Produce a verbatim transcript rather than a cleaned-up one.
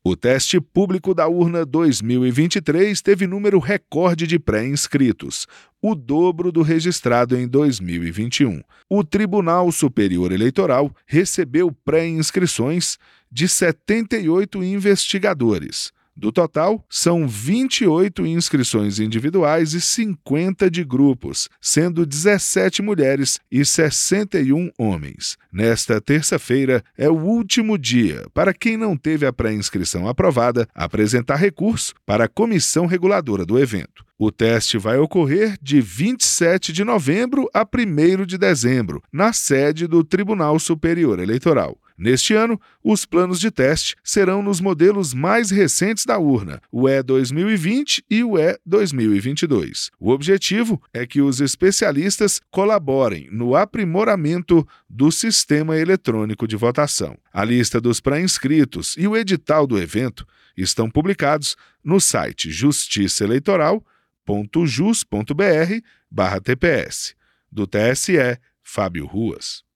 O teste público da urna dois mil e vinte e três teve número recorde de pré-inscritos, o dobro do registrado em dois mil e vinte e um. O Tribunal Superior Eleitoral recebeu pré-inscrições de setenta e oito investigadores. Do total, são vinte e oito inscrições individuais e cinquenta de grupos, sendo dezessete mulheres e sessenta e um homens. Nesta terça-feira é o último dia para quem não teve a pré-inscrição aprovada apresentar recurso para a comissão reguladora do evento. O teste vai ocorrer de vinte e sete de novembro a primeiro de dezembro, na sede do Tribunal Superior Eleitoral. Neste ano, os planos de teste serão nos modelos mais recentes da urna, o E dois mil e vinte e o E dois mil e vinte e dois. O objetivo é que os especialistas colaborem no aprimoramento do sistema eletrônico de votação. A lista dos pré-inscritos e o edital do evento estão publicados no site justiçaeleitoral ponto jus ponto br barra T P S. Do T S E, Fábio Ruas.